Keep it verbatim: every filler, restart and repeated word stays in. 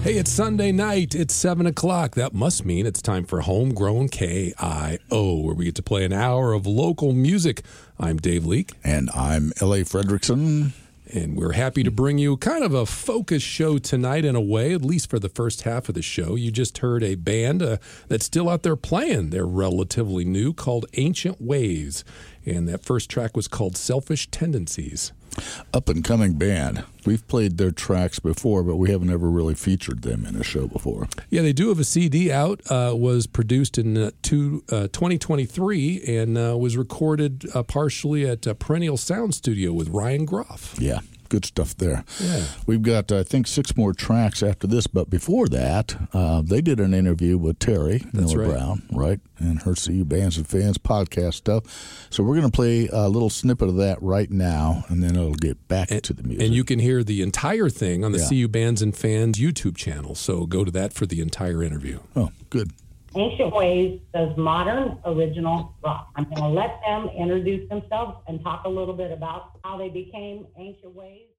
Hey, it's Sunday night. It's seven o'clock. That must mean it's time for Homegrown K I O, where we get to play an hour of local music. I'm Dave Leake. And I'm L A. Fredrickson. And we're happy to bring you kind of a focus show tonight in a way, at least for the first half of the show. You just heard a band uh, that's still out there playing. They're relatively new, called Ancient Ways. And that first track was called Selfish Tendencies. Up-and-coming band. We've played their tracks before, but we haven't ever really featured them in a show before. Yeah, they do have a C D out. Uh, was produced in uh, two, uh, twenty twenty-three and uh, was recorded uh, partially at uh, Perennial Sound Studio with Ryan Groff. Yeah, good stuff there. Yeah. We've got, I think, six more tracks after this, but before that, uh, they did an interview with Terry That's Miller right. Brown, right, and her C U Bands and Fans podcast stuff. So we're going to play a little snippet of that right now, and then it'll get back And, to the music. and you can hear the entire thing on the Yeah. C U Bands and Fans YouTube channel. So go to that for the entire interview. Oh, good. Ancient Ways does modern original rock. I'm going to let them introduce themselves and talk a little bit about how they became Ancient Ways.